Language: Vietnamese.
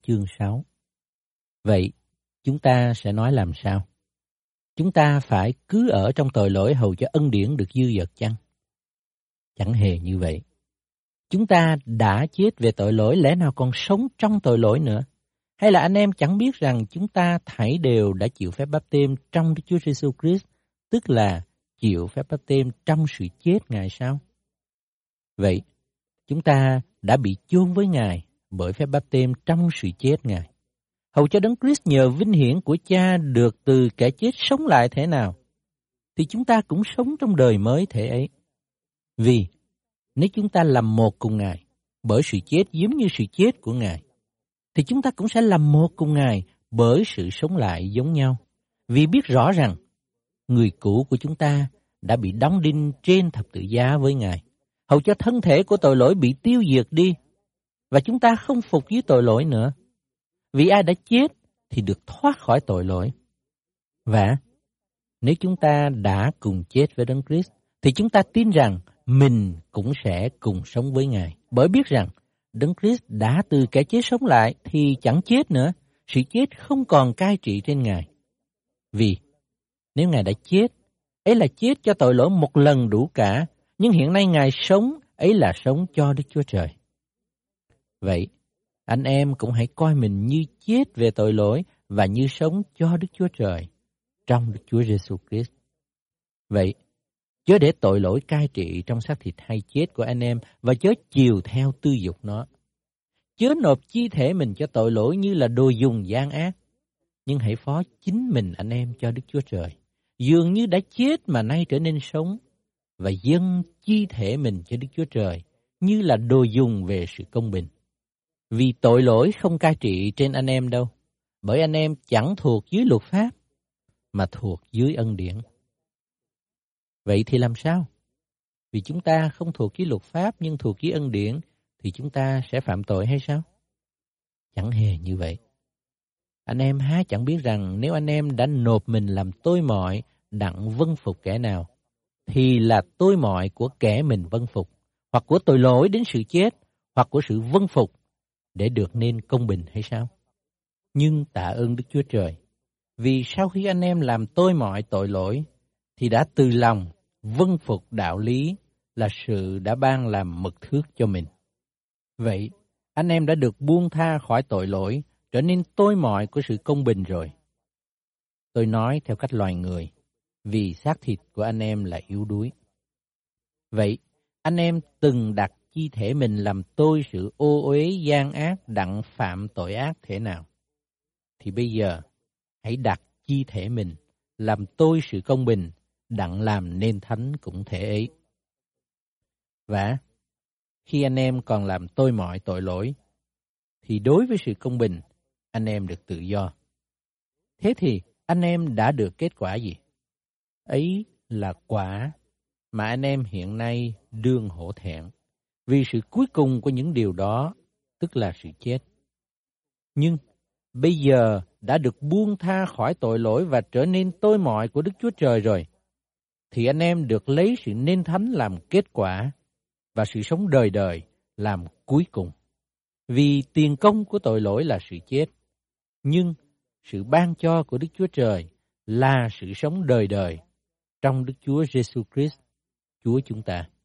chương 6. Vậy, chúng ta sẽ nói làm sao? Chúng ta phải cứ ở trong tội lỗi hầu cho ân điển được dư dật chăng? Chẳng hề như vậy. Chúng ta đã chết về tội lỗi, lẽ nào còn sống trong tội lỗi nữa? Hay là anh em chẳng biết rằng chúng ta thảy đều đã chịu phép báp-têm trong Đức Chúa Giêsu Christ, tức là chịu phép báp-têm trong sự chết Ngài sao? Vậy, chúng ta đã bị chôn với Ngài bởi phép báp-têm trong sự chết Ngài. Hầu cho Đấng Christ nhờ vinh hiển của Cha được từ kẻ chết sống lại thế nào, thì chúng ta cũng sống trong đời mới thể ấy. Vì nếu chúng ta làm một cùng Ngài bởi sự chết giống như sự chết của Ngài, thì chúng ta cũng sẽ làm một cùng Ngài bởi sự sống lại giống nhau. Vì biết rõ rằng người cũ của chúng ta đã bị đóng đinh trên thập tự giá với Ngài, hầu cho thân thể của tội lỗi bị tiêu diệt đi, và chúng ta không phục với tội lỗi nữa. Vì ai đã chết thì được thoát khỏi tội lỗi. Và nếu chúng ta đã cùng chết với Đấng Christ, thì chúng ta tin rằng mình cũng sẽ cùng sống với Ngài. Bởi biết rằng Đấng Christ đã từ kẻ chết sống lại thì chẳng chết nữa, sự chết không còn cai trị trên Ngài. Vì nếu Ngài đã chết, ấy là chết cho tội lỗi một lần đủ cả, nhưng hiện nay Ngài sống, ấy là sống cho Đức Chúa Trời. Vậy, anh em cũng hãy coi mình như chết về tội lỗi và như sống cho Đức Chúa Trời trong Đức Chúa Giêsu Christ. Vậy, chớ để tội lỗi cai trị trong xác thịt hay chết của anh em và chớ chiều theo tư dục nó. Chớ nộp chi thể mình cho tội lỗi như là đồ dùng gian ác, nhưng hãy phó chính mình anh em cho Đức Chúa Trời, dường như đã chết mà nay trở nên sống, và dâng chi thể mình cho Đức Chúa Trời như là đồ dùng về sự công bình. Vì tội lỗi không cai trị trên anh em đâu, bởi anh em chẳng thuộc dưới luật pháp, mà thuộc dưới ân điển. Vậy thì làm sao? Vì chúng ta không thuộc dưới luật pháp nhưng thuộc dưới ân điển, thì chúng ta sẽ phạm tội hay sao? Chẳng hề như vậy. Anh em há chẳng biết rằng nếu anh em đã nộp mình làm tôi mọi đặng vâng phục kẻ nào, thì là tôi mọi của kẻ mình vâng phục, hoặc của tội lỗi đến sự chết, hoặc của sự vâng phục để được nên công bình hay sao? Nhưng tạ ơn Đức Chúa Trời, vì sau khi anh em làm tôi mọi tội lỗi, thì đã từ lòng vâng phục đạo lý là sự đã ban làm mực thước cho mình. Vậy, anh em đã được buông tha khỏi tội lỗi, trở nên tôi mọi của sự công bình rồi. Tôi nói theo cách loài người, vì xác thịt của anh em là yếu đuối. Vậy, anh em từng đặt chi thể mình làm tôi sự ô uế gian ác đặng phạm tội ác thể nào, thì bây giờ hãy đặt chi thể mình làm tôi sự công bình đặng làm nên thánh cũng thể ấy. Và khi anh em còn làm tôi mọi tội lỗi, thì đối với sự công bình, anh em được tự do. Thế thì anh em đã được kết quả gì? Ấy là quả mà anh em hiện nay đương hổ thẹn, vì sự cuối cùng của những điều đó, tức là sự chết. Nhưng bây giờ đã được buông tha khỏi tội lỗi và trở nên tôi mọi của Đức Chúa Trời rồi, thì anh em được lấy sự nên thánh làm kết quả và sự sống đời đời làm cuối cùng. Vì tiền công của tội lỗi là sự chết, nhưng sự ban cho của Đức Chúa Trời là sự sống đời đời trong Đức Chúa Giêsu Christ, Chúa chúng ta.